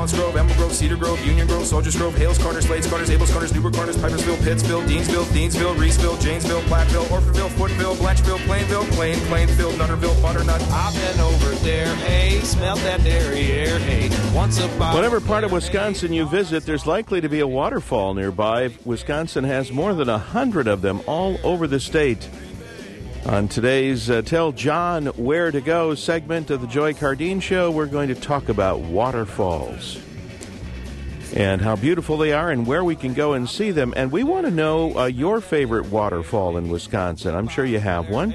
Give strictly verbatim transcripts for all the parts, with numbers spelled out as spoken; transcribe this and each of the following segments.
Balance Grove, Emerald Grove, Cedar Grove, Union Grove, Soldiers Grove, Hales Corners, Slades Corners, Abels Corners, Newburgh Corners, Pipersville, Pittsville, Deansville, Deansville, Reeseville, Janesville, Platteville, Orfordville, Footville, Blancheville, Plainville, Plain, Plainfield, Nutterville, Butternut. I've been over there, hey, smelled that dairy air, hey. Once upon Whatever part of Wisconsin you visit, there's likely to be a waterfall nearby. Wisconsin has more than a hundred of them all over the state. On today's uh, Tell John Where to Go segment of the Joy Cardine Show, we're going to talk about waterfalls and how beautiful they are and where we can go and see them. And we want to know uh, your favorite waterfall in Wisconsin. I'm sure you have one.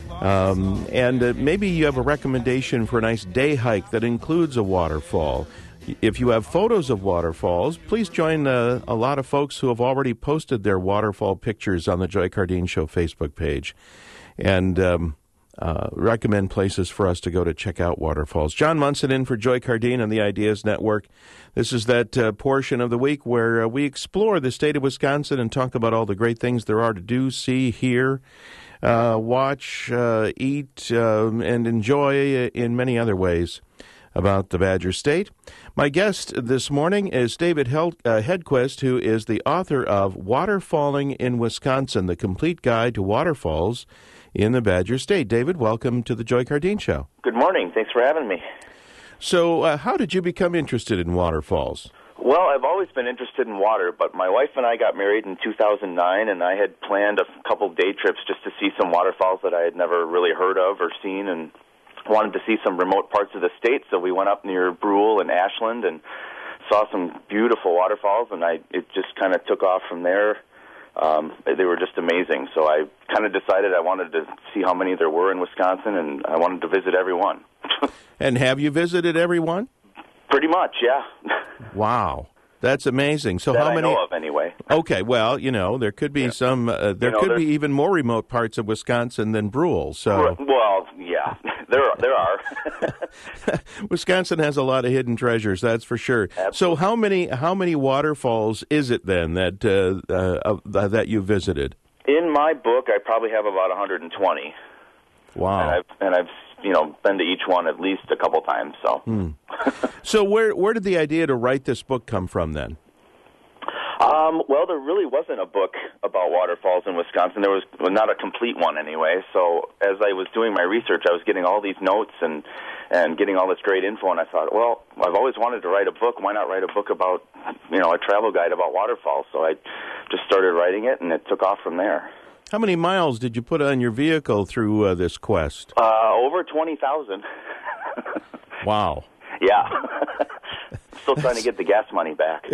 Um, and uh, maybe you have a recommendation for a nice day hike that includes a waterfall. If you have photos of waterfalls, please join uh, a lot of folks who have already posted their waterfall pictures on the Joy Cardine Show Facebook page. And um, uh, recommend places for us to go to check out waterfalls. John Munson in for Joy Cardine on the Ideas Network. This is that uh, portion of the week where uh, we explore the state of Wisconsin and talk about all the great things there are to do, see, hear, uh, watch, uh, eat, uh, and enjoy in many other ways about the Badger State. My guest this morning is David Hel- uh, Hedquist, who is the author of Waterfalling in Wisconsin, The Complete Guide to Waterfalls in the Badger State. David, welcome to the Joy Cardine Show. Good morning. Thanks for having me. So uh, how did you become interested in waterfalls? Well, I've always been interested in water, but my wife and I got married in two thousand nine, and I had planned a couple day trips just to see some waterfalls that I had never really heard of or seen, and wanted to see some remote parts of the state, so we went up near Brule and Ashland and saw some beautiful waterfalls, and I it just kind of took off from there. Um, they were just amazing, so I kind of decided I wanted to see how many there were in Wisconsin, and I wanted to visit every one. And have you visited every one? Pretty much, yeah. Wow. That's amazing. So that how I many? know of, anyway. Okay, well, you know, there could be yeah. some. Uh, there you know, could be even more remote parts of Wisconsin than Brule. So, well, yeah, there are, there are. Wisconsin has a lot of hidden treasures, that's for sure. Absolutely. So, how many how many waterfalls is it then that uh, uh, uh, that you visited? In my book, I probably have about one hundred twenty. Wow. And I've, and I've you know been to each one at least a couple times. So. Hmm. So where where did the idea to write this book come from then? Um, well, there really wasn't a book about waterfalls in Wisconsin. There was well, not a complete one anyway. So as I was doing my research, I was getting all these notes and and getting all this great info, and I thought, well, I've always wanted to write a book. Why not write a book about, you know, a travel guide about waterfalls? So I just started writing it, and it took off from there. How many miles did you put on your vehicle through uh, this quest? Uh, over twenty thousand. Wow. Yeah. Still trying to get the gas money back.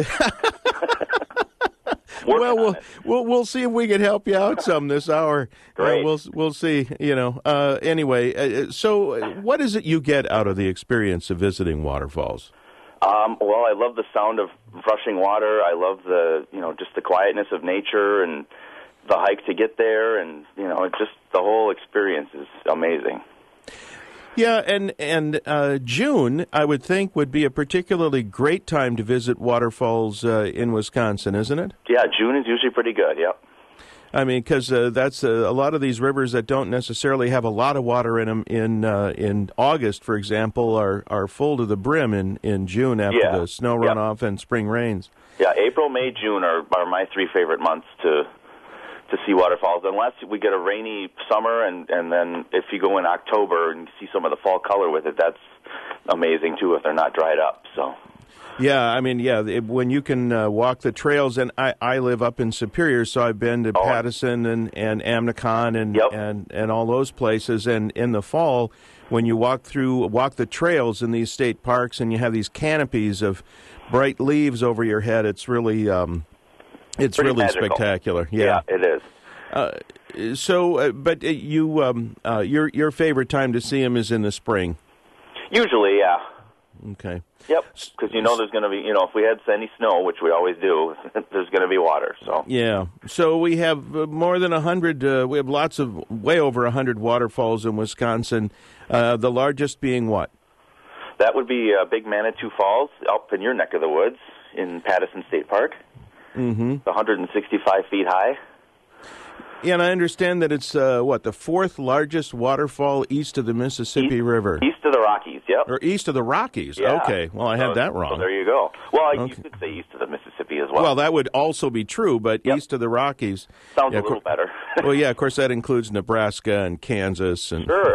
Well, we'll, we'll we'll see if we can help you out some this hour. Great. Uh, we'll we'll see. You know. Uh, anyway, uh, so what is it you get out of the experience of visiting waterfalls? Um, well, I love the sound of rushing water. I love the you know just the quietness of nature and the hike to get there, and you know just the whole experience is amazing. Yeah, and and uh, June, I would think, would be a particularly great time to visit waterfalls uh, in Wisconsin, isn't it? Yeah, June is usually pretty good, yep. I mean, because uh, that's uh, a lot of these rivers that don't necessarily have a lot of water in them in uh, in August, for example, are, are full to the brim in, in June after yeah. the snow yep. runoff and spring rains. Yeah, April, May, June are, are my three favorite months to to see waterfalls, unless we get a rainy summer, and, and then if you go in October and see some of the fall color with it, that's amazing, too, if they're not dried up. So. Yeah, I mean, yeah, it, when you can uh, walk the trails, and I, I live up in Superior, so I've been to oh. Pattison and, and Amnicon and, yep. and, and all those places, and in the fall, when you walk through, walk the trails in these state parks, and you have these canopies of bright leaves over your head, it's really... Um, It's Pretty really magical. spectacular. Yeah, yeah it is. Uh, so, uh, but uh, you, um, uh, your your favorite time to see them is in the spring. Usually, yeah. Okay. Yep, because you know there's going to be, you know, if we had any snow, which we always do, there's going to be water. So yeah. So we have uh, more than a hundred. Uh, we have lots of, way over a hundred waterfalls in Wisconsin. Uh, the largest being what? That would be uh, Big Manitou Falls up in your neck of the woods in Pattison State Park. Mm-hmm. one hundred sixty-five feet high. Yeah, and I understand that it's, uh, what, the fourth largest waterfall east of the Mississippi east, River. East of the Rockies, yep. Or east of the Rockies. Yeah. Okay. Well, I had so, that wrong. So there you go. Well, Okay. you could say east of the Mississippi as well. Well, that would also be true, but Yep. east of the Rockies. Sounds yeah, a little co- better. Well, yeah, of course, that includes Nebraska and Kansas. And Sure.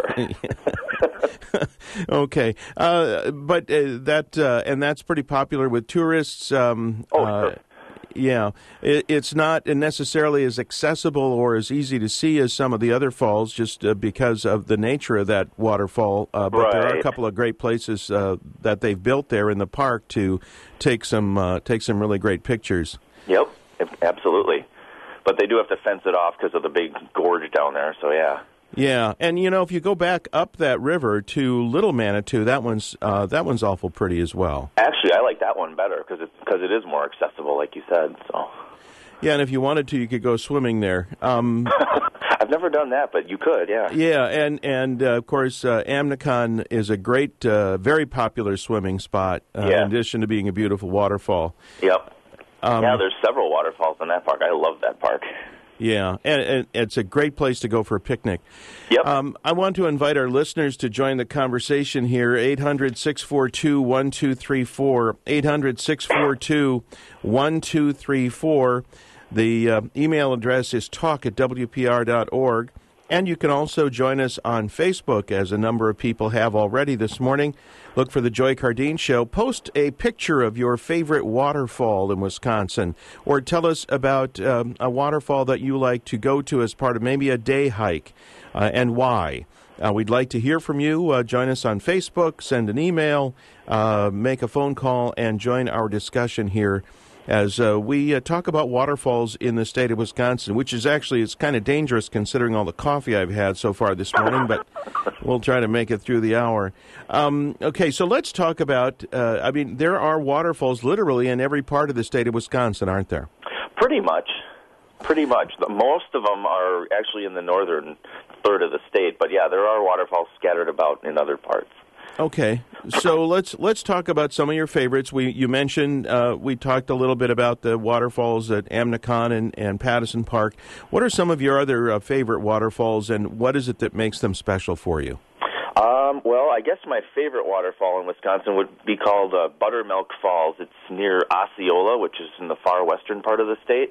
Okay. Uh, but uh, that, uh, and that's pretty popular with tourists. Um, Oh, uh, sure. Yeah, it, it's not necessarily as accessible or as easy to see as some of the other falls, just uh, because of the nature of that waterfall. Uh, but there are a Right. couple of great places uh, that they've built there in the park to take some uh, take some really great pictures. Yep, absolutely. But they do have to fence it off because of the big gorge down there, so yeah. Yeah, and you know, if you go back up that river to Little Manitou, that one's uh, that one's awful pretty as well. Actually, I like that one better because it, cause it is more accessible, like you said, so... Yeah, and if you wanted to, you could go swimming there. Um, I've never done that, but you could, yeah. Yeah, and and uh, of course, uh, Amnicon is a great, uh, very popular swimming spot. Uh, Yeah. In addition to being a beautiful waterfall. Yep. Um, yeah, there's several waterfalls in that park. I love that park. Yeah, and, and it's a great place to go for a picnic. Yep. Um, I want to invite our listeners to join the conversation here. eight hundred, six four two, one two three four. eight hundred, six four two, one two three four. The uh, email address is talk at w p r dot org. And you can also join us on Facebook, as a number of people have already this morning. Look for the Joy Cardine Show. Post a picture of your favorite waterfall in Wisconsin, or tell us about um, a waterfall that you like to go to as part of maybe a day hike, uh, and why. Uh, we'd like to hear from you. Uh, join us on Facebook, send an email, uh, make a phone call, and join our discussion here as uh, we uh, talk about waterfalls in the state of Wisconsin, which is actually, it's kind of dangerous considering all the coffee I've had so far this morning, but we'll try to make it through the hour. Um, okay, so let's talk about, uh, I mean, there are waterfalls literally in every part of the state of Wisconsin, aren't there? Pretty much. Pretty much. The, most of them are actually in the northern third of the state, but yeah, there are waterfalls scattered about in other parts. Okay, so let's let's talk about some of your favorites. We you mentioned uh, we talked a little bit about the waterfalls at Amnicon and, and Pattison Park. What are some of your other uh, favorite waterfalls, and what is it that makes them special for you? Um, well, I guess my favorite waterfall in Wisconsin would be called uh, Buttermilk Falls. It's near Osceola, which is in the far western part of the state.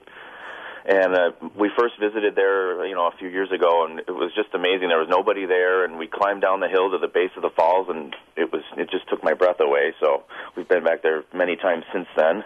And uh, we first visited there, you know, a few years ago, and it was just amazing. There was nobody there, and we climbed down the hill to the base of the falls, and it was it just took my breath away. So we've been back there many times since then.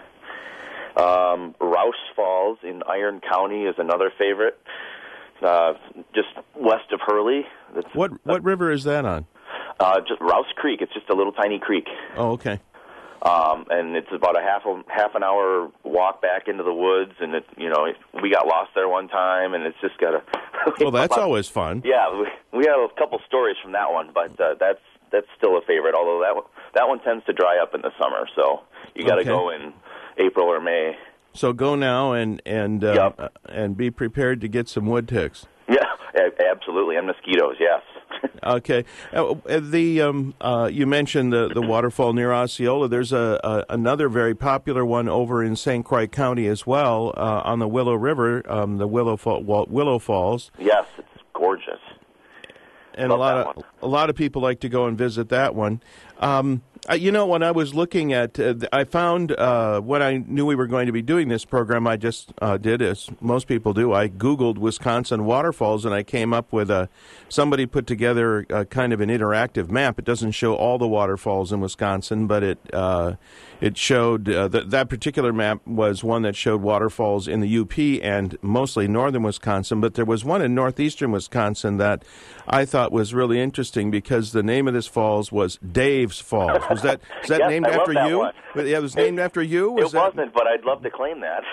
Um, Rouse Falls in Iron County is another favorite, uh, just west of Hurley. That's, What what river is that on? Uh, just Rouse Creek. It's just a little tiny creek. Oh, okay. Um, and it's about a half a, half an hour walk back into the woods, and it, you know, we got lost there one time, and it's just got a. Well, that's always fun. Yeah, we, we have a couple stories from that one, but uh, that's that's still a favorite. Although that one, that one tends to dry up in the summer, so you got to Okay. go in April or May. So go now and and uh, Yep. and be prepared to get some wood ticks. Yeah, a- absolutely, and mosquitoes. Yes. Okay. Uh, the um, uh, you mentioned the, the waterfall near Osceola. There's a, a another very popular one over in Saint Croix County as well, uh, on the Willow River, um, the Willow Fall, Willow Falls, Yes, it's gorgeous. and Love a lot that of one. a lot of people like to go and visit that one. Um, uh, you know, when I was looking at, uh, I found uh, when I knew we were going to be doing this program, I just uh, did as most people do. I Googled Wisconsin waterfalls, and I came up with a somebody put together a kind of an interactive map. It doesn't show all the waterfalls in Wisconsin, but it uh, it showed uh, that that particular map was one that showed waterfalls in the U P and mostly northern Wisconsin. But there was one in northeastern Wisconsin that I thought was really interesting because the name of this falls was Dave's Falls. Was that is that Yes, named I love after that you? one. Yeah, it was named after you. Was It that, wasn't, but I'd love to claim that.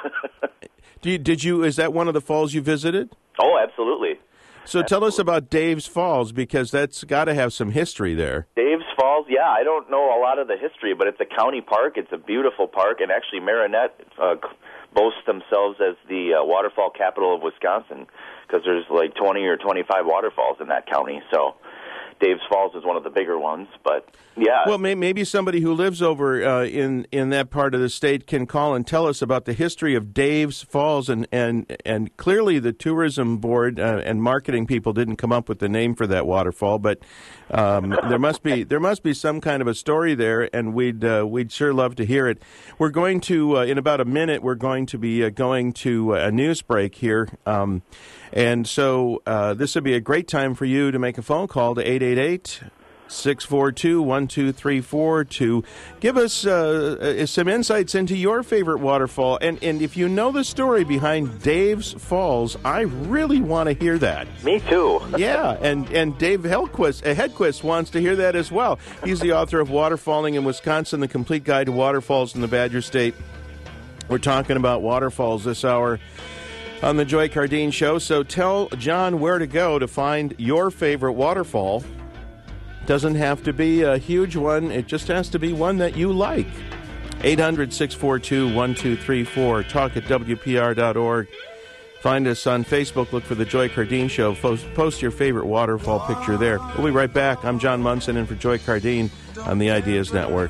Do you, did you? Is that one of the falls you visited? Oh, absolutely. So tell us about Dave's Falls because that's got to have some history there. Dave's Falls, yeah, I don't know a lot of the history, but it's a county park. It's a beautiful park, and actually Marinette uh, boasts themselves as the uh, waterfall capital of Wisconsin because there's like twenty or twenty-five waterfalls in that county. So Dave's Falls is one of the bigger ones, but yeah. Well, may, maybe somebody who lives over uh, in in that part of the state can call and tell us about the history of Dave's Falls, and and, and clearly the tourism board uh, and marketing people didn't come up with the name for that waterfall, but um, there must be there must be some kind of a story there, and we'd uh, we'd sure love to hear it. We're going to uh, in about a minute we're going to be uh, going to a news break here. Um, And so uh, this would be a great time for you to make a phone call to eight eight eight, six four two, one two three four to give us uh, some insights into your favorite waterfall. And, and if you know the story behind Dave's Falls, I really want to hear that. Me too. Yeah, and, and Dave Helquist, uh, Hedquist wants to hear that as well. He's the author of Waterfalling in Wisconsin, The Complete Guide to Waterfalls in the Badger State. We're talking about waterfalls this hour on the Joy Cardine Show. So tell John where to go to find your favorite waterfall. Doesn't have to be a huge one. It just has to be one that you like. eight hundred, six four two, one two three four. Talk at W P R dot org. Find us on Facebook. Look for the Joy Cardine Show. Post, post your favorite waterfall picture there. We'll be right back. I'm John Munson in for Joy Cardine on the Ideas Network.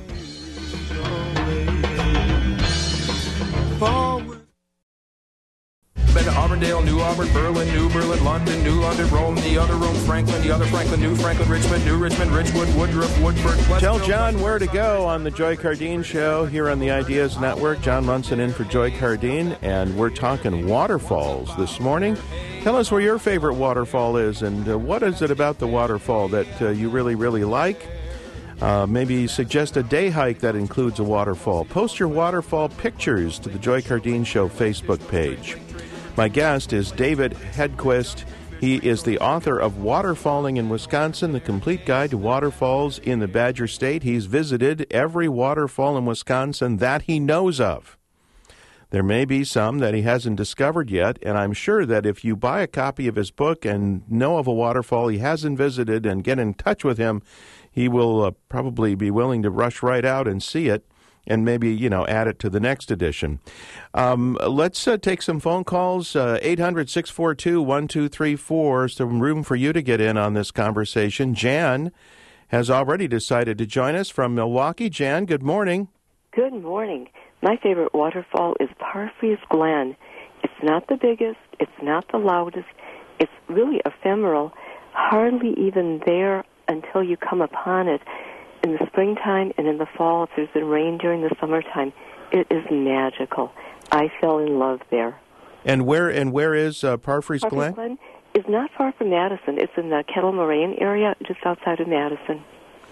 Been to Auburndale, New Auburn, Berlin, New Berlin, London, New London, Rome, the other Rome, Franklin, the other Franklin, New Franklin, Richmond, New Richmond, Richwood, Woodruff, Woodford, Pleasantville. Tell John where to go on the Joy Cardine Show here on the Ideas Network. John Munson in for Joy Cardine, and we're talking waterfalls this morning. Tell us where your favorite waterfall is, and uh, what is it about the waterfall that uh, you really, really like? Uh, maybe suggest a day hike that includes a waterfall. Post your waterfall pictures to the Joy Cardine Show Facebook page. My guest is David Hedquist. He is the author of Waterfalling in Wisconsin, The Complete Guide to Waterfalls in the Badger State. He's visited every waterfall in Wisconsin that he knows of. There may be some that he hasn't discovered yet, and I'm sure that if you buy a copy of his book and know of a waterfall he hasn't visited and get in touch with him, he will uh, probably be willing to rush right out and see it, and maybe, you know, add it to the next edition. Um, let's uh, take some phone calls. Uh, eight hundred, six four two, one two three four. Some room for you to get in on this conversation. Jan has already decided to join us from Milwaukee. Jan, good morning. Good morning. My favorite waterfall is Parfrey's Glen. It's not the biggest. It's not the loudest. It's really ephemeral, hardly even there until you come upon it. In the springtime and in the fall, if there's been rain during the summertime, it is magical. I fell in love there. And where and where is uh, Parfrey's Glen? Parfrey's Glen is not far from Madison. It's in the Kettle Moraine area, just outside of Madison.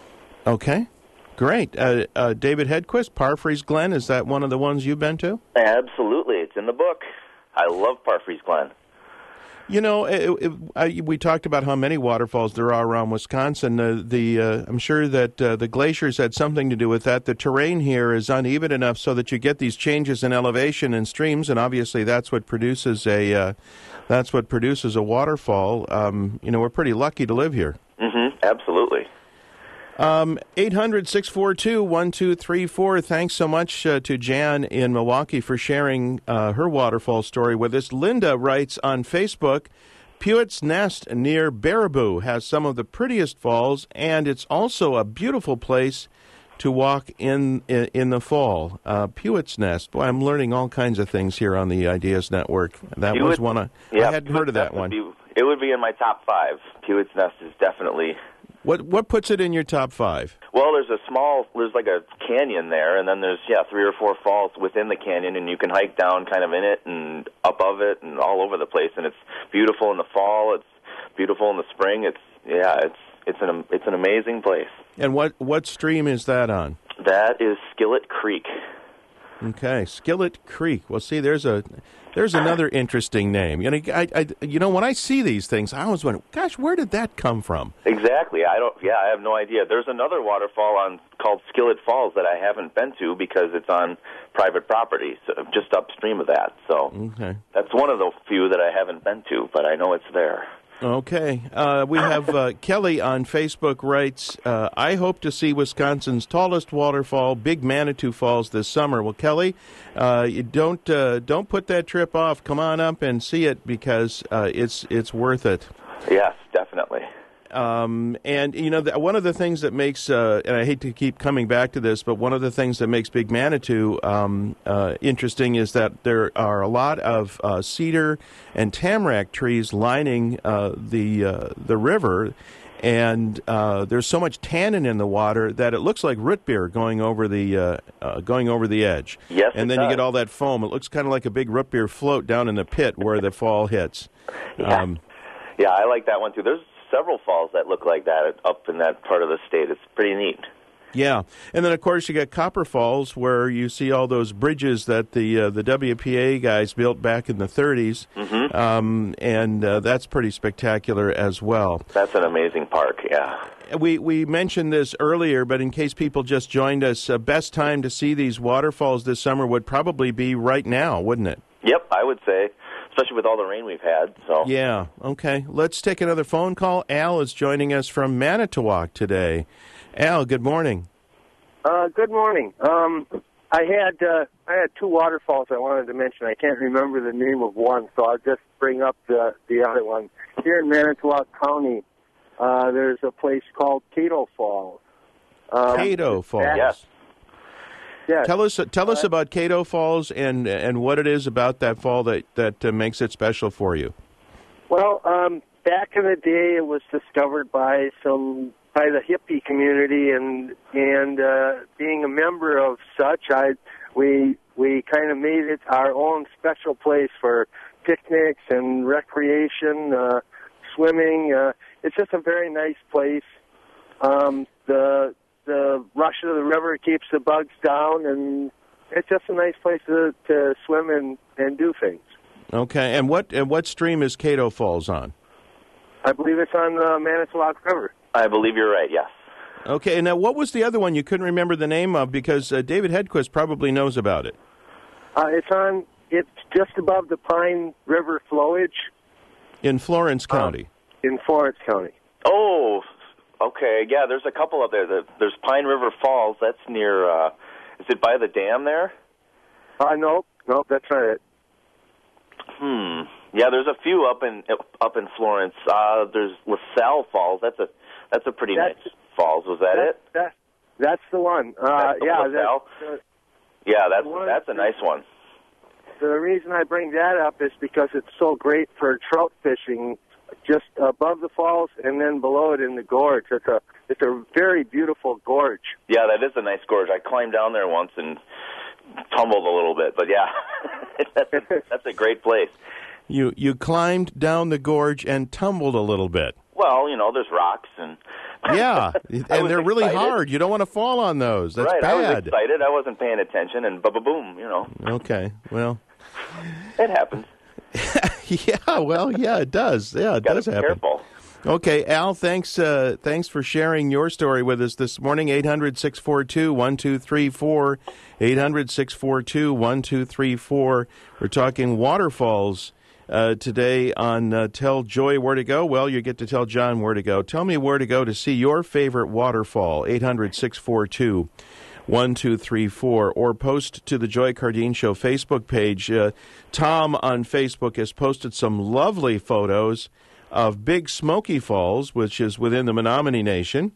Okay, great. Uh, uh, David Hedquist, Parfrey's Glen, is that one of the ones you've been to? Absolutely. It's in the book. I love Parfrey's Glen. You know, it, it, I, we talked about how many waterfalls there are around Wisconsin. Uh, the uh, I'm sure that uh, the glaciers had something to do with that. The terrain here is uneven enough so that you get these changes in elevation and streams, and obviously that's what produces a uh, that's what produces a waterfall. Um, you know, we're pretty lucky to live here. Mm-hmm. Absolutely. Um, eight hundred, six four two, one two three four. Thanks so much uh, to Jan in Milwaukee for sharing uh, her waterfall story with us. Linda writes on Facebook, Pewett's Nest near Baraboo has some of the prettiest falls, and it's also a beautiful place to walk in in, in the fall. Uh, Pewett's Nest. Boy, I'm learning all kinds of things here on the Ideas Network. That Pewitt, was one of, yeah, I hadn't Pewett's heard of that Nest one. Would be, it would be in my top five. Pewett's Nest is definitely... What what puts it in your top five? Well, there's a small, there's like a canyon there, and then there's, yeah, three or four falls within the canyon, and you can hike down kind of in it and above it and all over the place, and it's beautiful in the fall, it's beautiful in the spring, it's, yeah, it's it's an it's an amazing place. And what, what stream is that on? That is Skillet Creek. Okay, Skillet Creek. Well, see, there's a there's another interesting name. You know, I, I, you know, when I see these things, I always wonder, gosh, where did that come from? Exactly. I don't. Yeah, I have no idea. There's another waterfall on called Skillet Falls that I haven't been to because it's on private property, so just upstream of that. So okay. That's one of the few that I haven't been to, but I know it's there. Okay. Uh, we have uh, Kelly on Facebook writes, uh, I hope to see Wisconsin's tallest waterfall, Big Manitou Falls, this summer. Well, Kelly, uh, you don't uh, don't put that trip off. Come on up and see it because uh, it's it's worth it. Yes, definitely. Um, and, you know, the, one of the things that makes, uh, and I hate to keep coming back to this, but one of the things that makes Big Manitou um, uh, interesting is that there are a lot of uh, cedar and tamarack trees lining uh, the uh, the river, and uh, there's so much tannin in the water that it looks like root beer going over the uh, uh, going over the edge. Yes, and it then you does. get all that foam. It looks kind of like a big root beer float down in the pit where the fall hits. Yeah. Um, yeah, I like that one too. There's several falls that look like that up in that part of the state. It's pretty neat. Yeah, and then of course you got Copper Falls, where you see all those bridges that the uh, the W P A guys built back in the thirties, Mm-hmm. um, and uh, that's pretty spectacular as well. That's an amazing park. Yeah. We we mentioned this earlier, but in case people just joined us, uh, best time to see these waterfalls this summer would probably be right now, wouldn't it? Yep, I would say, especially with all the rain we've had. So. Yeah. Okay. Let's take another phone call. Al is joining us from Manitowoc today. Al, good morning. Uh, good morning. Um, I had uh, I had two waterfalls I wanted to mention. I can't remember the name of one, so I'll just bring up the the other one. Here in Manitowoc County, uh, there's a place called Cato Falls. Um, Cato Falls. Yes. Yes. Tell us tell us about Cato Falls and and what it is about that fall that that uh, makes it special for you. Well, um, back in the day, it was discovered by some by the hippie community, and and uh, being a member of such, I we we kind of made it our own special place for picnics and recreation, uh, swimming. Uh, it's just a very nice place. Um, the the rush of the river keeps the bugs down, and it's just a nice place to, to swim and, and do things. Okay, and what and what stream is Cato Falls on? I believe it's on the Manitowoc River. I believe you're right, yes. Okay, and now what was the other one you couldn't remember the name of? Because uh, David Hedquist probably knows about it. Uh, it's on. It's just above the Pine River flowage In Florence County. in Florence County. Oh, okay. Yeah, there's a couple up there. There's Pine River Falls. That's near, uh, is it by the dam there? Uh, no, no, that's not it. Hmm. Yeah, there's a few up in up in Florence. Uh, there's LaSalle Falls. That's a that's a pretty That's- nice falls. Was that That, it? that, that's the one. Uh, That's the yeah, LaSalle? that's, uh, Yeah, that's one- that's a nice one. the reason I bring that up is because it's so great for trout fishing, just above the falls and then below it in the gorge. It's a it's a very beautiful gorge. Yeah, that is a nice gorge. I climbed down there once and tumbled a little bit, but yeah, that's, a, that's a great place. You you climbed down the gorge and tumbled a little bit. Well, you know, there's rocks and Yeah, I and was they're really excited. hard. You don't want to fall on those. That's right. I was bad. excited. I wasn't paying attention, and ba ba boom. You know, Okay, well, it happens. yeah, well, yeah, it does. Yeah, it Got to does be happen. careful. Okay, Al, thanks uh, thanks for sharing your story with us this morning. eight hundred, six four two, one two three four, eight hundred, six four two, one two three four. We're talking waterfalls uh, today on uh, Tell Joy Where to Go. Well, you get to tell John where to go. Tell me where to go to see your favorite waterfall, eight hundred, six four two, one two three four, or post to the Joy Cardine Show Facebook page. Uh, Tom on Facebook has posted some lovely photos of Big Smoky Falls, which is within the Menominee Nation,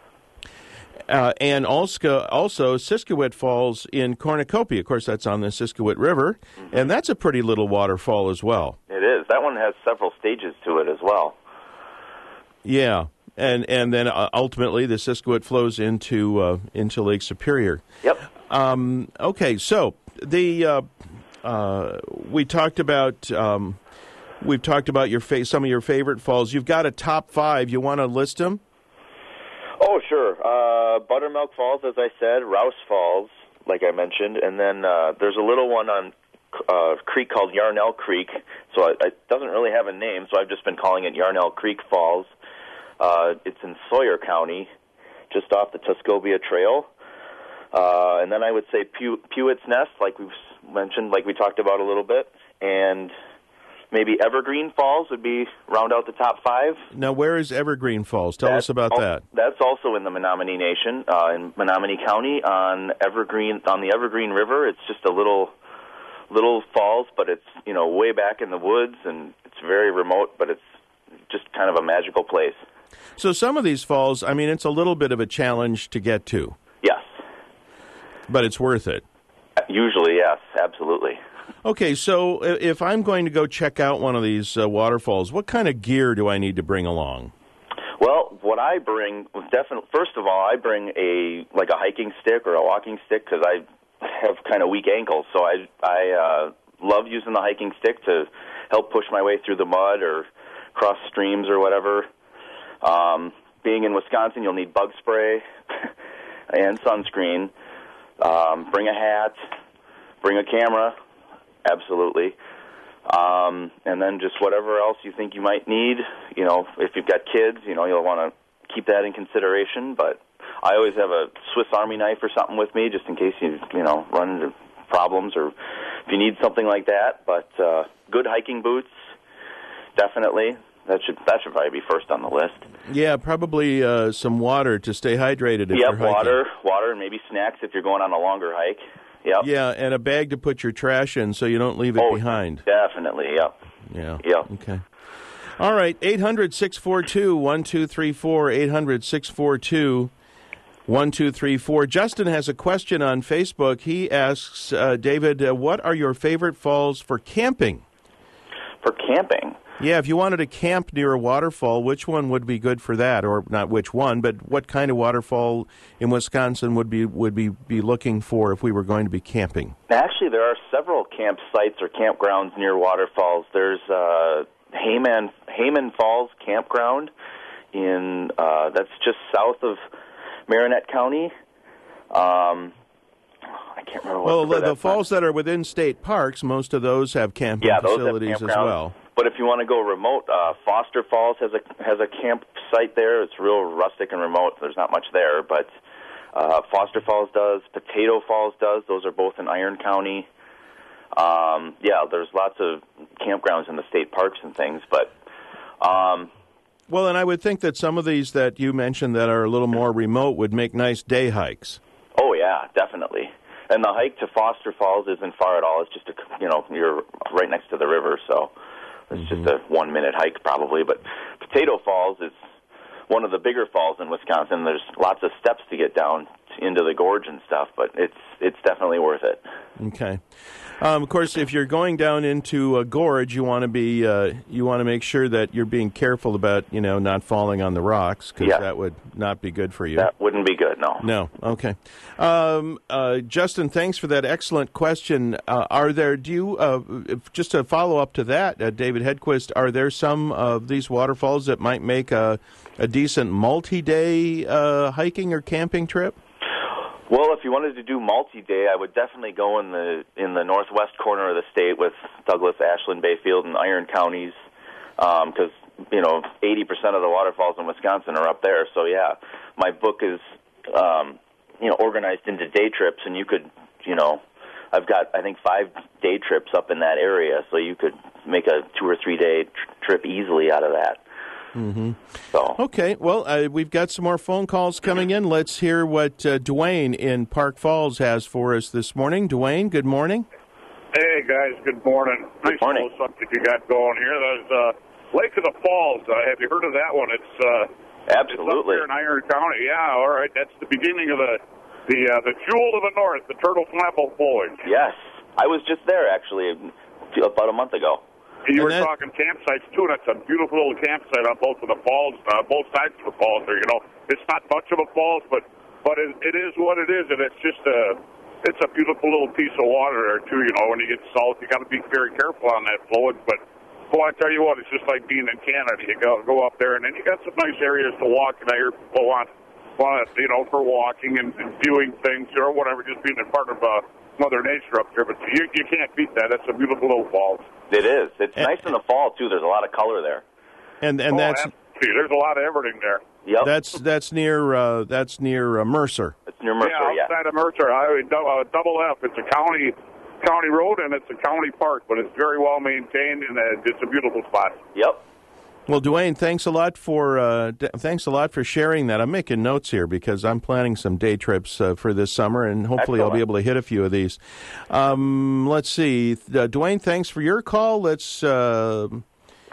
uh, and also, also Siskiwit Falls in Cornucopia. Of course, that's on the Siskiwit River, and that's a pretty little waterfall as well. It is. That one has several stages to it as well. Yeah, and and then uh, ultimately the Siskiwit flows into uh, into Lake Superior. Yep. Um, okay, so the uh, uh, we talked about. Um, We've talked about your fa- some of your favorite falls. You've got a top five. You want to list them? Oh, sure. Uh, Buttermilk Falls, as I said, Rouse Falls, like I mentioned, and then uh, there's a little one on uh, creek called Yarnell Creek. So it, it doesn't really have a name, so I've just been calling it Yarnell Creek Falls. Uh, it's in Sawyer County, just off the Tuscobia Trail. Uh, and then I would say Pew- Pewett's Nest, like we've mentioned, like we talked about a little bit, and maybe Evergreen Falls would be round out the top five. Now, where is Evergreen Falls? Tell That's us about al- that. That's also in the Menominee Nation, uh, in Menominee County, on Evergreen on the Evergreen River. It's just a little little falls, but it's you know way back in the woods, and it's very remote, but it's just kind of a magical place. So some of these falls, I mean, it's a little bit of a challenge to get to. Yes. But it's worth it. Usually, yes, absolutely. Okay, so if I'm going to go check out one of these uh, waterfalls, what kind of gear do I need to bring along? Well, what I bring, definitely, first of all, I bring a like a hiking stick or a walking stick because I have kind of weak ankles, so I I uh, love using the hiking stick to help push my way through the mud or cross streams or whatever. Um, being in Wisconsin, you'll need bug spray and sunscreen. Um, bring a hat, bring a camera, absolutely. Um, and then just whatever else you think you might need. You know, if you've got kids, you know, you'll want to keep that in consideration. But I always have a Swiss Army knife or something with me just in case you, you know, run into problems or if you need something like that. But uh, good hiking boots, definitely. That should that should probably be first on the list. Yeah, probably uh, some water to stay hydrated if yep, you're hiking. water, water, and maybe snacks if you're going on a longer hike. Yep. Yeah, and a bag to put your trash in so you don't leave it oh, behind. Definitely, yep. Yeah. Yep. Okay. All right, eight hundred, six four two, one two three four, eight hundred, six four two, one two three four. Justin has a question on Facebook. He asks, uh, David, uh, what are your favorite falls for camping? For camping? Yeah, if you wanted to camp near a waterfall, which one would be good for that? Or not which one, but what kind of waterfall in Wisconsin would be would be, be looking for if we were going to be camping? Actually, there are several campsites or campgrounds near waterfalls. There's uh, Hayman Hayman Falls Campground in uh, that's just south of Marinette County. Um, I can't remember. Well, what the, the falls that are within state parks, most of those have camping yeah, those facilities have as well. But if you want to go remote, uh, Foster Falls has a has a campsite there. It's real rustic and remote. There's not much there, but uh, Foster Falls does. Potato Falls does. Those are both in Iron County. Um, yeah, there's lots of campgrounds in the state parks and things, but. Um, well, and I would think that some of these that you mentioned that are a little more remote would make nice day hikes. Oh yeah, definitely. And the hike to Foster Falls isn't far at all. It's just a you know you're right next to the river, so. It's just a one-minute hike probably, but Potato Falls is one of the bigger falls in Wisconsin. There's lots of steps to get down into the gorge and stuff, but it's it's definitely worth it. Okay. Um, of course, if you're going down into a gorge, you want to be uh, you want to make sure that you're being careful about you know not falling on the rocks because yeah. that would not be good for you. That wouldn't be good, no. No. Okay. Um, uh, Justin, thanks for that excellent question. Uh, are there? Do you uh, just to follow up to that, uh, David Hedquist? Are there some of these waterfalls that might make a a decent multi-day uh, hiking or camping trip? Well, if you wanted to do multi-day, I would definitely go in the in the northwest corner of the state with Douglas, Ashland, Bayfield, and Iron counties, because um, you know eighty percent of the waterfalls in Wisconsin are up there. So yeah, my book is um, you know organized into day trips, and you could you know I've got I think five day trips up in that area, so you could make a two or three day tr- trip easily out of that. Mm-hmm. So. Okay, well, uh, we've got some more phone calls coming in. Let's hear what uh, Dwayne in Park Falls has for us this morning. Dwayne, good morning. Hey, guys, good morning. Good nice morning. little subject you got going here. There's uh, Lake of the Falls. Uh, have you heard of that one? It's, uh, Absolutely. It's up here in Iron County. Yeah, all right. That's the beginning of the the uh, the jewel of the north, the Turtle Flapple Foliage. Yes. I was just there, actually, about a month ago. You were that, talking campsites, too, and it's a beautiful little campsite on both of the falls, uh, both sides of the falls there, you know. It's not much of a falls, but but it, it is what it is, and it's just a, it's a beautiful little piece of water there, too, you know. When you get salt, you got to be very careful on that fluid, but, boy, I tell you what, it's just like being in Canada. You go, go up there, and then you got some nice areas to walk, and I hear people want, want you know, for walking and, and viewing things, or whatever, just being a part of uh, Mother Nature up there, but you, you can't beat that. That's a beautiful little falls. It is. It's and, nice in the fall, too. There's a lot of color there. And and oh, that's absolutely. There's a lot of everything there. Yep. that's that's near uh, that's near uh, Mercer. It's near Mercer, yeah. yeah. outside of Mercer, Highway uh, Double F. It's a county county road, and it's a county park, but it's very well maintained, and uh, it's a beautiful spot. Yep. Well, Dwayne, thanks a lot for uh, d- thanks a lot for sharing that. I'm making notes here because I'm planning some day trips uh, for this summer, and hopefully Excellent. I'll be able to hit a few of these. Um, let's see, uh, Dwayne, thanks for your call. Let's uh,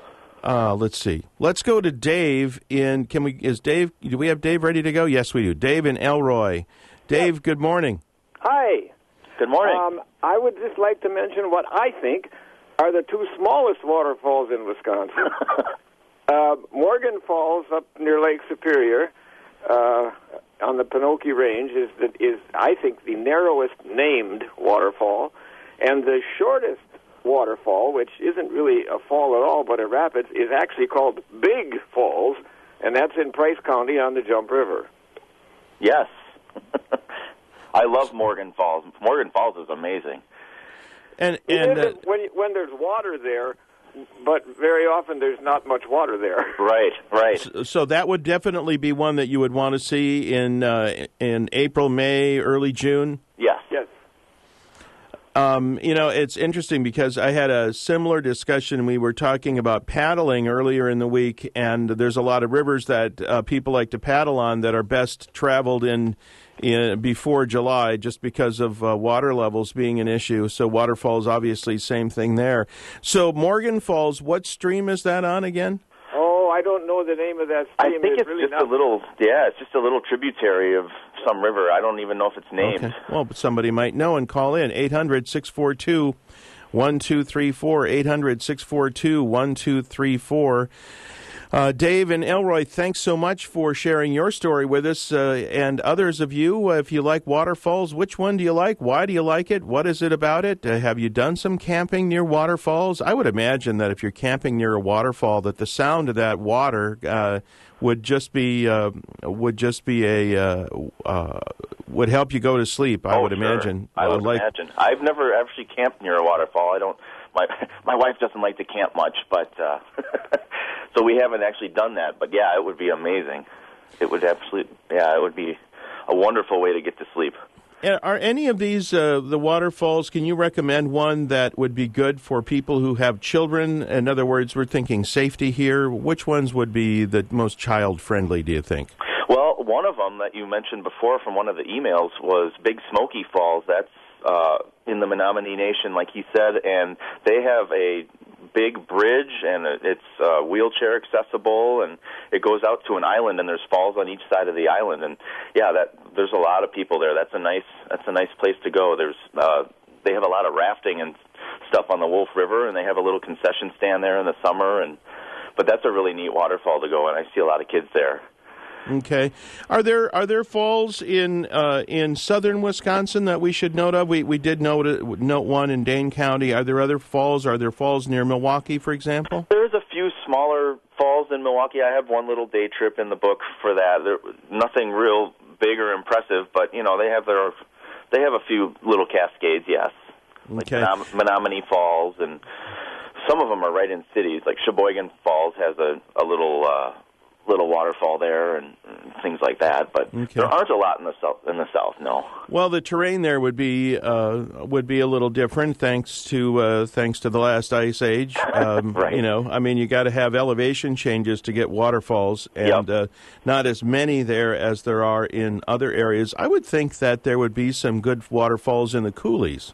Uh, let's see. Let's go to Dave in, can we, is Dave, do we have Dave ready to go? Yes, we do. Dave in Elroy. Dave, good morning. Hi. Good morning. Um, I would just like to mention what I think are the two smallest waterfalls in Wisconsin. uh, Morgan Falls up near Lake Superior uh, on the Pinocchio Range is, the, is, I think, the narrowest named waterfall, and the shortest waterfall, which isn't really a fall at all but a rapids, is actually called Big Falls, and that's in Price County on the Jump River. Yes. I love Morgan Falls. Morgan Falls is amazing. And, It and uh, isn't when, when there's water there, but very often there's not much water there. Right, right. so, so that would definitely be one that you would want to see in uh, in April, May, early June? Yes. Yes. Um, you know, it's interesting because I had a similar discussion. We were talking about paddling earlier in the week, and there's a lot of rivers that uh, people like to paddle on that are best traveled in, in before July just because of uh, water levels being an issue. So waterfalls, obviously, same thing there. So Morgan Falls, what stream is that on again? Oh, I don't know the name of that I stream. think it's really just not... a little, yeah, it's just a little tributary of some river. I don't even know if it's named. Okay. Well, but somebody might know and call in. eight hundred, six four two, one two three four, eight hundred, six four two, one two three four. Uh, Dave and Elroy, thanks so much for sharing your story with us, uh, and others of you. Uh, if you like waterfalls, which one do you like? Why do you like it? What is it about it? Uh, have you done some camping near waterfalls? I would imagine that if you're camping near a waterfall, that the sound of that water uh, would just be uh, would just be a uh, uh, would help you go to sleep. I oh, would sure. imagine. I would uh, like, imagine. I've never actually camped near a waterfall. I don't. My my wife doesn't like to camp much, but uh, so we haven't actually done that. But yeah, it would be amazing. It would absolutely. Yeah, it would be a wonderful way to get to sleep. Are any of these uh, the waterfalls? Can you recommend one that would be good for people who have children? In other words, we're thinking safety here. Which ones would be the most child friendly? Do you think? Well, one of them that you mentioned before from one of the emails was Big Smoky Falls. That's uh, in the Menominee Nation, like he said, and they have a big bridge, and it's uh, wheelchair accessible, and it goes out to an island, and there's falls on each side of the island, and yeah, that there's a lot of people there. That's a nice that's a nice place to go. There's uh, they have a lot of rafting and stuff on the Wolf River, and they have a little concession stand there in the summer, and but that's a really neat waterfall to go, and I see a lot of kids there. Okay, are there are there falls in uh, in southern Wisconsin that we should note of? We we did note note one in Dane County. Are there other falls? Are there falls near Milwaukee, for example? There's a few smaller falls in Milwaukee. I have one little day trip in the book for that. There, nothing real big or impressive, but you know they have their they have a few little cascades. Yes, okay. Like Menom- Menominee Falls, and some of them are right in cities. Like Sheboygan Falls has a a little. Uh, little waterfall there and, and things like that, but okay. There aren't a lot in the south. In the south, no. Well, the terrain there would be uh, would be a little different, thanks to uh, thanks to the last ice age. Um, right. You know, I mean, you got to have elevation changes to get waterfalls, and yep. uh, not as many there as there are in other areas. I would think that there would be some good waterfalls in the coulees.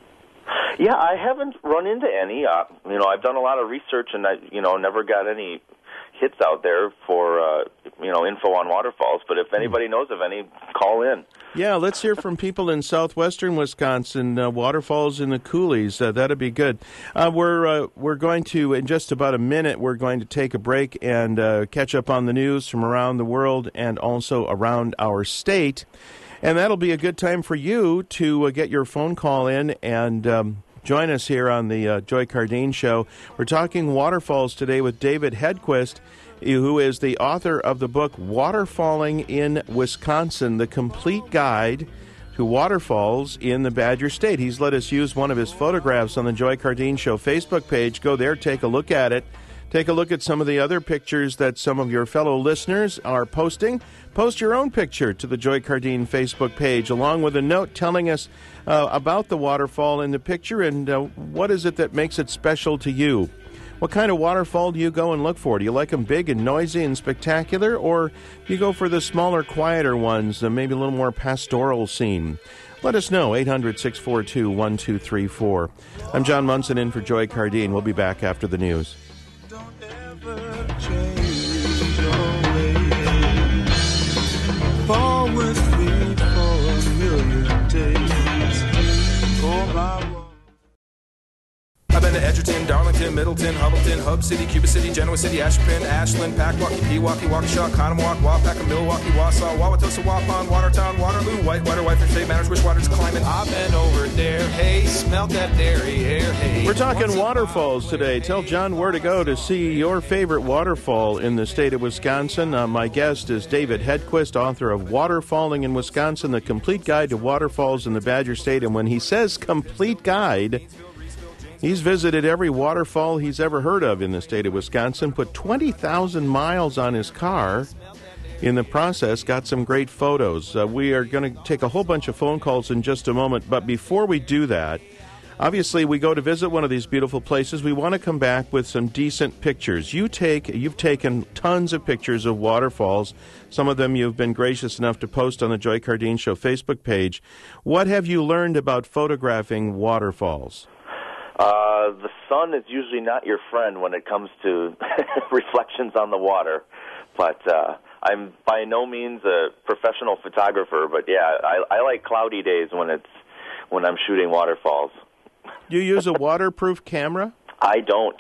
Yeah, I haven't run into any. Uh, you know, I've done a lot of research, and I, you know, never got any hits out there for uh, you know info on waterfalls. But if anybody knows of any, call in. Yeah, let's hear from people in southwestern Wisconsin. Uh, waterfalls in the coulees. Uh, that'd be good. Uh, we're uh, we're going to in just about a minute. We're going to take a break and uh, catch up on the news from around the world and also around our state. And that'll be a good time for you to uh, get your phone call in and um, join us here on the uh, Joy Cardine Show. We're talking waterfalls today with David Hedquist, who is the author of the book Waterfalling in Wisconsin, the complete guide to waterfalls in the Badger State. He's let us use one of his photographs on the Joy Cardine Show Facebook page. Go there, take a look at it. Take a look at some of the other pictures that some of your fellow listeners are posting. Post your own picture to the Joy Cardine Facebook page, along with a note telling us uh, about the waterfall in the picture and uh, what is it that makes it special to you. What kind of waterfall do you go and look for? Do you like them big and noisy and spectacular, or do you go for the smaller, quieter ones, uh, maybe a little more pastoral scene? Let us know, eight hundred, six four two, one two three four. I'm John Munson in for Joy Cardine. We'll be back after the news. Don't ever are with me for a million days. Oh, my. I've been to Edgerton, Darlington, Middleton, Hubbleton, Hub City, Cuba City, Genoa City, Ashburn, Ashland, Packwaukee, Pewaukee, Waukesha, Conomowoc, Waupaca, Milwaukee, Wausau, Wauwatosa, Waupun, Watertown, Waterloo, Whitewater, Whitefish Bay, Manners, Wishwaters, Climate. I've been over there, hey, smelt that dairy air, hey. We're talking waterfalls today. Tell John where to go to see your favorite waterfall in the state of Wisconsin. Uh, my guest is David Hedquist, author of Waterfalling in Wisconsin, The Complete Guide to Waterfalls in the Badger State. And when he says complete guide, he's visited every waterfall he's ever heard of in the state of Wisconsin, put twenty thousand miles on his car. In the process, got some great photos. Uh, we are going to take a whole bunch of phone calls in just a moment, but before we do that, obviously we go to visit one of these beautiful places. We want to come back with some decent pictures. You take, you've taken tons of pictures of waterfalls. Some of them you've been gracious enough to post on the Joy Cardine Show Facebook page. What have you learned about photographing waterfalls? Uh, the sun is usually not your friend when it comes to reflections on the water, but uh, I'm by no means a professional photographer. But yeah, I, I like cloudy days when it's when I'm shooting waterfalls. Do you use a waterproof camera? I don't.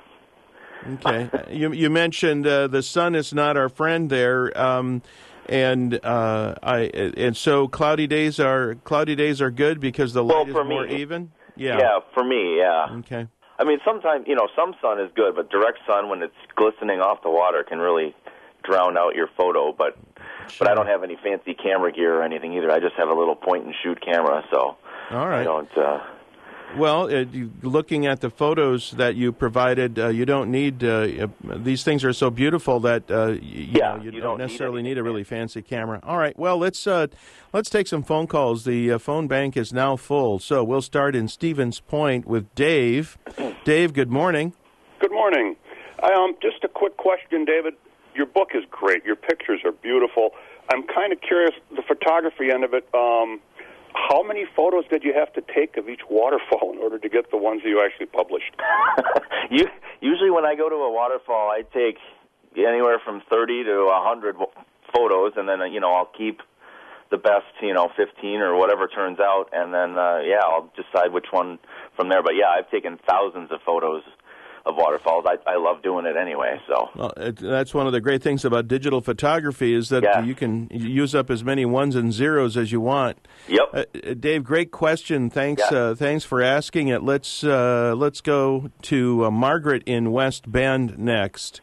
Okay. You you mentioned uh, the sun is not our friend there, um, and uh, I and so cloudy days are cloudy days are good because the light well, is more me, even. Yeah. Yeah, for me, yeah. Okay. I mean, sometimes, you know, some sun is good, but direct sun when it's glistening off the water can really drown out your photo. But sure. but I don't have any fancy camera gear or anything either. I just have a little point-and-shoot camera, so all right. I don't... Uh, Well, uh, you, looking at the photos that you provided, uh, you don't need, uh, uh, these things are so beautiful that uh, you, yeah, know, you, you don't, don't necessarily need, need a really fancy camera. All right, well, let's uh, let's take some phone calls. The uh, phone bank is now full, so we'll start in Stevens Point with Dave. Dave, good morning. Good morning. Um, just a quick question, David. Your book is great. Your pictures are beautiful. I'm kind of curious, the photography end of it, um, how many photos did you have to take of each waterfall in order to get the ones that you actually published? you, usually when I go to a waterfall, I take anywhere from thirty to one hundred photos, and then, you know, I'll keep the best, you know, fifteen or whatever turns out, and then, uh, yeah, I'll decide which one from there. But, yeah, I've taken thousands of photos of waterfalls. I, I love doing it anyway. So well, it, that's one of the great things about digital photography is that yeah. you can use up as many ones and zeros as you want. Yep. Uh, Dave, great question. Thanks. Yeah. Uh, thanks for asking it. Let's uh, let's go to uh, Margaret in West Bend next.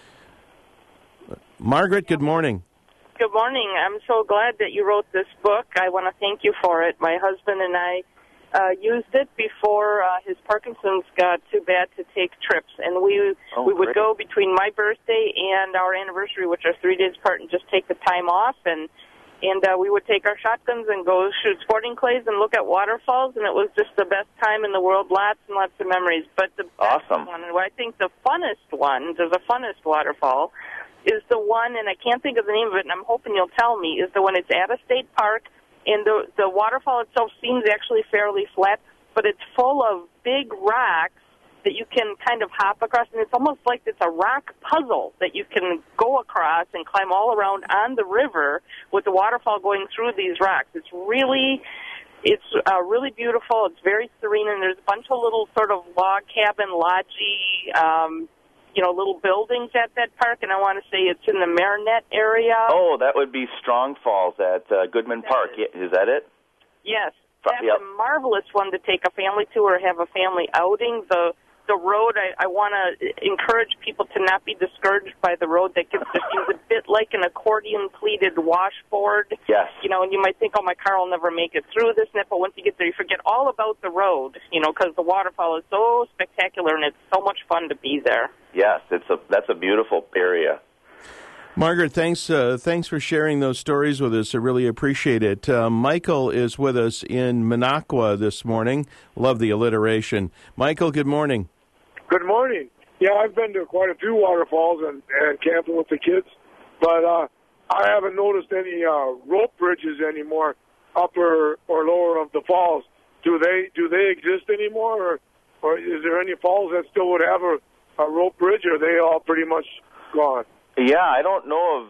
Margaret, good morning. Good morning. I'm so glad that you wrote this book. I want to thank you for it. My husband and I Uh, used it before uh, his Parkinson's got too bad to take trips, and we oh, we would great. go between my birthday and our anniversary, which are three days apart, and just take the time off, and and uh, we would take our shotguns and go shoot sporting clays and look at waterfalls, and it was just the best time in the world. Lots and lots of memories. But the best awesome. one, and I think the funnest one, there's a funnest waterfall, is the one, and I can't think of the name of it, and I'm hoping you'll tell me, is the one it's at a state park. And the the waterfall itself seems actually fairly flat, but it's full of big rocks that you can kind of hop across, and it's almost like it's a rock puzzle that you can go across and climb all around on the river with the waterfall going through these rocks. It's really, it's uh, really beautiful. It's very serene, and there's a bunch of little sort of log cabin, lodgy, um, you know, little buildings at that park, and I want to say it's in the Marinette area. Oh, that would be Strong Falls at uh, Goodman that Park. Is. Is that it? Yes. That's yep. a marvelous one to take a family to or have a family outing. The the road, I, I want to encourage people to not be discouraged by the road that gets just seems a bit like an accordion-pleated washboard. Yes. You know, and you might think, oh, my car will never make it through this, but once you get there, you forget all about the road, you know, because the waterfall is so spectacular, and it's so much fun to be there. Yes, it's a that's a beautiful area. Margaret, thanks uh, thanks for sharing those stories with us. I really appreciate it. Uh, Michael is with us in Minocqua this morning. Love the alliteration. Michael, good morning. Good morning. Yeah, I've been to quite a few waterfalls and, and camping with the kids, but uh, I haven't noticed any uh, rope bridges anymore, upper or lower of the falls. Do they do they exist anymore, or, or is there any falls that still would have a, a rope bridge, or are they all pretty much gone? Yeah, I don't know of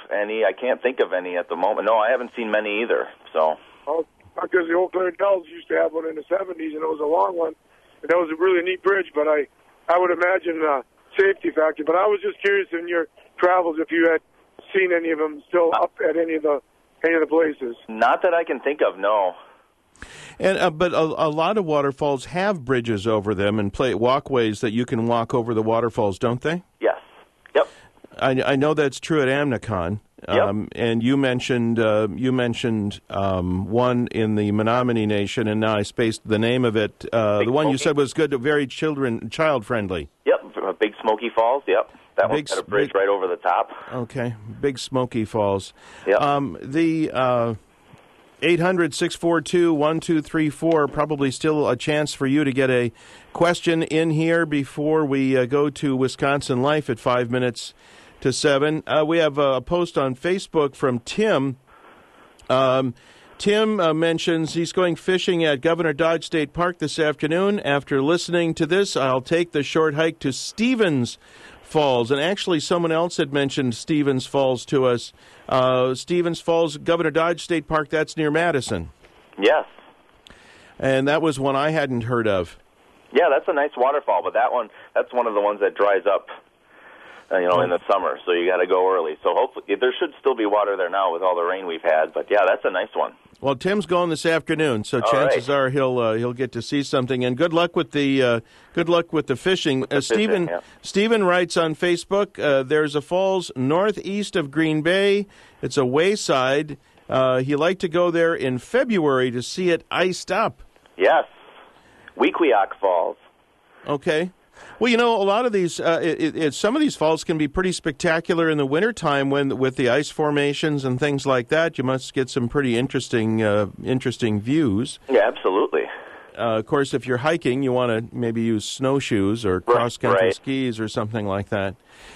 any. I can't think of any at the moment. No, I haven't seen many either. So. Oh, because the old Clarendels used to have one in the seventies, and it was a long one, and that was a really neat bridge. But I, I would imagine uh, safety factor. But I was just curious in your travels if you had seen any of them still up at any of the any of the places. Not that I can think of. No. And uh, but a, a lot of waterfalls have bridges over them and play walkways that you can walk over the waterfalls, don't they? Yes. Yep. I, I know that's true at Amnicon. Um, yep. And you mentioned uh, you mentioned um, one in the Menominee Nation, and now I spaced the name of it. Uh, the one Smoky. you said was good, very children child friendly. Yep. Big Smoky Falls. Yep. That Big, one's got a bridge big, right over the top. Okay. Big Smoky Falls. Yep. Um, the. Uh, eight hundred, six four two, one two three four, probably still a chance for you to get a question in here before we uh, go to Wisconsin Life at five minutes to seven. Uh, we have a post on Facebook from Tim. Um, Tim uh, mentions he's going fishing at Governor Dodge State Park this afternoon. After listening to this, I'll take the short hike to Stevens Falls. And actually, someone else had mentioned Stevens Falls to us. Uh, Stevens Falls, Governor Dodge State Park, that's near Madison. Yes. And that was one I hadn't heard of. Yeah, that's a nice waterfall, but that one, that's one of the ones that dries up, uh, you know, oh. in the summer, so you got to go early. So hopefully, there should still be water there now with all the rain we've had, but yeah, that's a nice one. Well, Tim's going this afternoon, so all chances right. are he'll uh, he'll get to see something. And good luck with the uh, good luck with the fishing. With the uh, Stephen fishing, yeah. Stephen writes on Facebook, uh, there's a falls northeast of Green Bay. It's a wayside. Uh, he'd like to go there in February to see it iced up. Yes, Wequiak Falls. Okay. Well, you know, a lot of these, uh, it, it, some of these falls can be pretty spectacular in the wintertime when, with the ice formations and things like that. You must get some pretty interesting, uh, interesting views. Yeah, absolutely. Uh, of course, if you're hiking, you want to maybe use snowshoes or cross-country right. skis or something like that.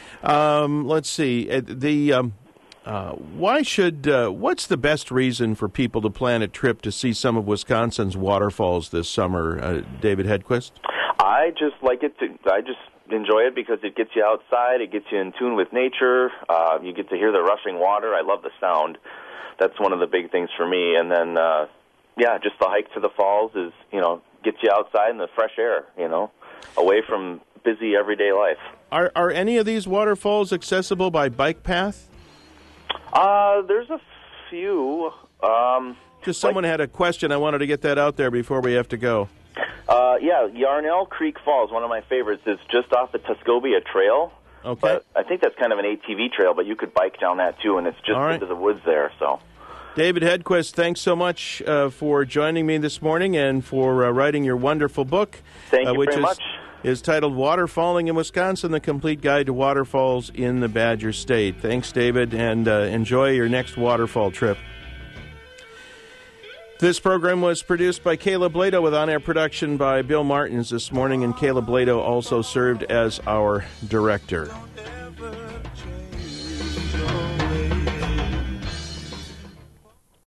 Um, let's see. The um, uh, why should uh, what's the best reason for people to plan a trip to see some of Wisconsin's waterfalls this summer, uh, David Hedquist? I just like it to. I just enjoy it because it gets you outside. It gets you in tune with nature. Uh, you get to hear the rushing water. I love the sound. That's one of the big things for me. And then, uh, yeah, just the hike to the falls is, you know, gets you outside in the fresh air. You know, away from busy everyday life. Are are any of these waterfalls accessible by bike path? Uh, there's a few. Um, just someone like, had a question. I wanted to get that out there before we have to go. Uh, yeah, Yarnell Creek Falls, one of my favorites, is just off the Tuscobia Trail. Okay. But I think that's kind of an A T V trail, but you could bike down that too, and it's just right. into the woods there. So, David Hedquist, thanks so much uh, for joining me this morning and for uh, writing your wonderful book. Thank you uh, which very is, much. is titled Waterfalling in Wisconsin, The Complete Guide to Waterfalls in the Badger State. Thanks, David, and uh, enjoy your next waterfall trip. This program was produced by Caleb Lado with on-air production by Bill Martins this morning, and Caleb Lado also served as our director.